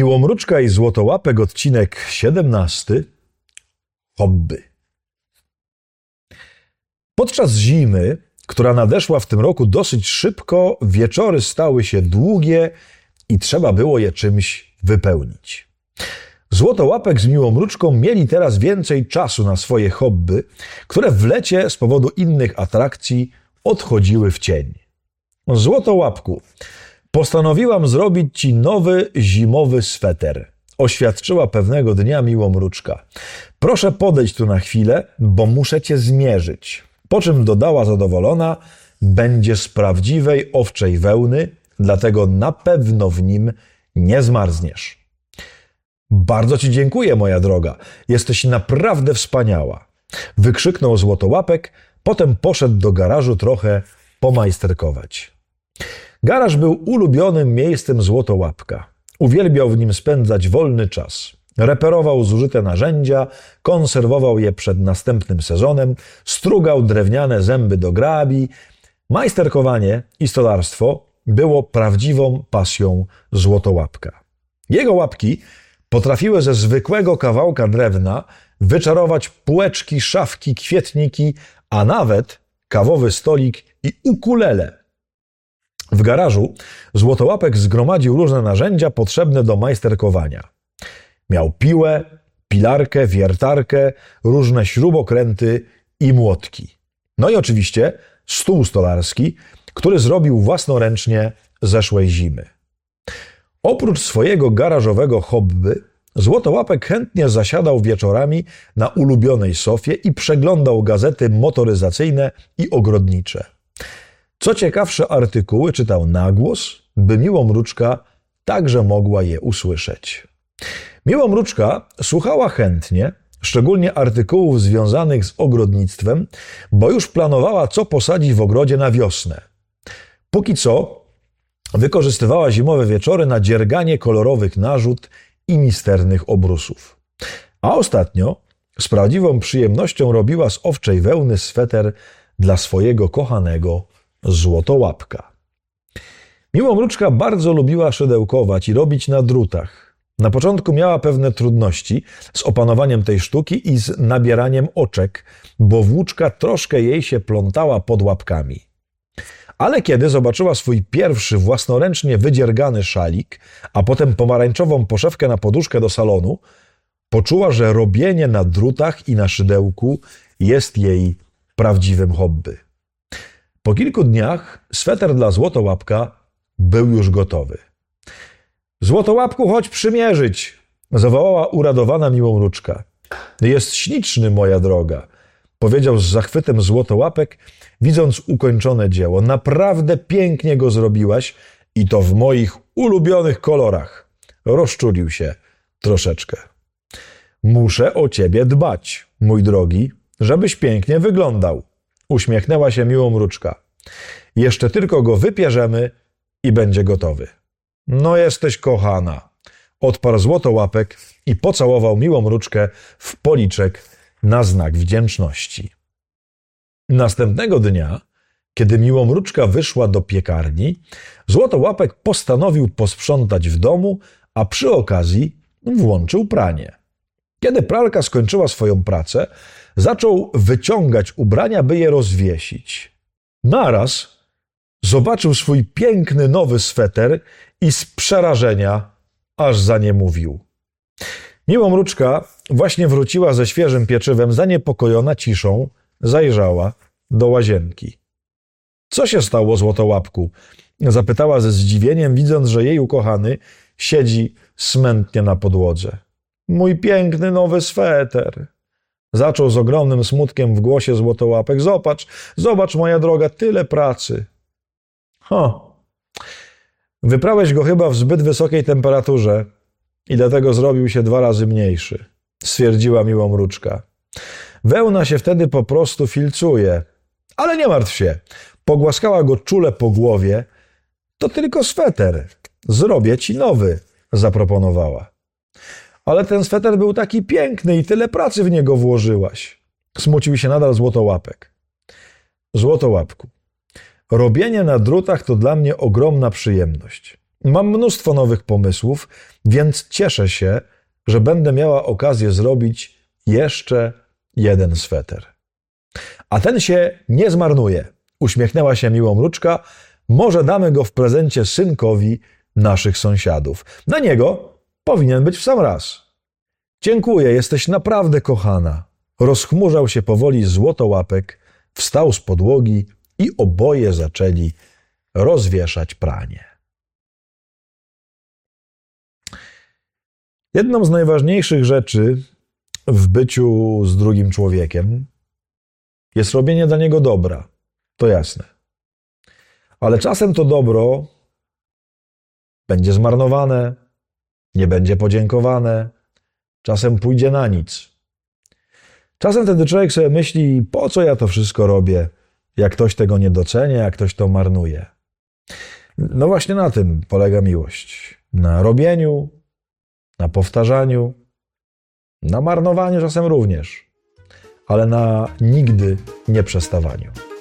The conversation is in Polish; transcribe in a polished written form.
Miłomruczka i Złotołapek, odcinek 17. Hobby. Podczas zimy, która nadeszła w tym roku dosyć szybko, wieczory stały się długie i trzeba było je czymś wypełnić. Złotołapek z Miłomruczką mieli teraz więcej czasu na swoje hobby, które w lecie z powodu innych atrakcji odchodziły w cień. Złotołapku, postanowiłam zrobić ci nowy zimowy sweter, oświadczyła pewnego dnia Miłomruczka. Proszę podejść tu na chwilę, bo muszę cię zmierzyć. Po czym dodała zadowolona, będzie z prawdziwej owczej wełny, dlatego na pewno w nim nie zmarzniesz. Bardzo ci dziękuję, moja droga, jesteś naprawdę wspaniała, wykrzyknął Złotołapek, potem poszedł do garażu trochę pomajsterkować. Garaż był ulubionym miejscem Złotołapka. Uwielbiał w nim spędzać wolny czas. Reperował zużyte narzędzia, konserwował je przed następnym sezonem, strugał drewniane zęby do grabi. Majsterkowanie i stolarstwo było prawdziwą pasją Złotołapka. Jego łapki potrafiły ze zwykłego kawałka drewna wyczarować półeczki, szafki, kwietniki, a nawet kawowy stolik i ukulele. W garażu Złotołapek zgromadził różne narzędzia potrzebne do majsterkowania. Miał piłę, pilarkę, wiertarkę, różne śrubokręty i młotki. No i oczywiście stół stolarski, który zrobił własnoręcznie zeszłej zimy. Oprócz swojego garażowego hobby, Złotołapek chętnie zasiadał wieczorami na ulubionej sofie i przeglądał gazety motoryzacyjne i ogrodnicze. Co ciekawsze artykuły czytał na głos, by Miłomruczka także mogła je usłyszeć. Miłomruczka słuchała chętnie, szczególnie artykułów związanych z ogrodnictwem, bo już planowała, co posadzi w ogrodzie na wiosnę. Póki co wykorzystywała zimowe wieczory na dzierganie kolorowych narzut i misternych obrusów. A ostatnio z prawdziwą przyjemnością robiła z owczej wełny sweter dla swojego kochanego Złotołapka. Miłomruczka bardzo lubiła szydełkować i robić na drutach. Na początku miała pewne trudności z opanowaniem tej sztuki i z nabieraniem oczek, bo włóczka troszkę jej się plątała pod łapkami. Ale kiedy zobaczyła swój pierwszy własnoręcznie wydziergany szalik, a potem pomarańczową poszewkę na poduszkę do salonu, poczuła, że robienie na drutach i na szydełku jest jej prawdziwym hobby. Po kilku dniach sweter dla Złotołapka był już gotowy. Złotołapku, chodź przymierzyć, zawołała uradowana Miłomruczka. Jest śliczny, moja droga, powiedział z zachwytem Złotołapek, widząc ukończone dzieło. Naprawdę pięknie go zrobiłaś i to w moich ulubionych kolorach. Rozczulił się troszeczkę. Muszę o ciebie dbać, mój drogi, żebyś pięknie wyglądał. Uśmiechnęła się Miłomruczka. Jeszcze tylko go wypierzemy i będzie gotowy. No jesteś kochana, odparł Złotołapek i pocałował Miłomruczkę w policzek na znak wdzięczności. Następnego dnia, kiedy Miłomruczka wyszła do piekarni, Złotołapek postanowił posprzątać w domu, a przy okazji włączył pranie. Kiedy pralka skończyła swoją pracę, zaczął wyciągać ubrania, by je rozwiesić. Naraz zobaczył swój piękny nowy sweter i z przerażenia aż zaniemówił. Miłomruczka właśnie wróciła ze świeżym pieczywem, zaniepokojona ciszą, zajrzała do łazienki. Co się stało, Złotołapku? Zapytała ze zdziwieniem, widząc, że jej ukochany siedzi smętnie na podłodze. Mój piękny nowy sweter. Zaczął z ogromnym smutkiem w głosie Złotołapek. Zobacz, moja droga, tyle pracy. Wyprałeś go chyba w zbyt wysokiej temperaturze i dlatego zrobił się 2 razy mniejszy, stwierdziła Miłomruczka. Wełna się wtedy po prostu filcuje. Ale nie martw się. Pogłaskała go czule po głowie. To tylko sweter. Zrobię ci nowy, zaproponowała. Ale ten sweter był taki piękny i tyle pracy w niego włożyłaś. Smucił się nadal Złotołapek. Złotołapku, robienie na drutach to dla mnie ogromna przyjemność. Mam mnóstwo nowych pomysłów, więc cieszę się, że będę miała okazję zrobić jeszcze jeden sweter. A ten się nie zmarnuje, uśmiechnęła się miło mruczka. Może damy go w prezencie synkowi naszych sąsiadów. Na niego powinien być w sam raz. Dziękuję, jesteś naprawdę kochana. Rozchmurzał się powoli złotołapek, wstał z podłogi i oboje zaczęli rozwieszać pranie. Jedną z najważniejszych rzeczy w byciu z drugim człowiekiem jest robienie dla niego dobra. To jasne. Ale czasem to dobro będzie zmarnowane, nie będzie podziękowane, czasem pójdzie na nic. Czasem wtedy człowiek sobie myśli, po co ja to wszystko robię, jak ktoś tego nie docenia, jak ktoś to marnuje. No właśnie na tym polega miłość. Na robieniu, na powtarzaniu, na marnowaniu czasem również, ale na nigdy nie przestawaniu.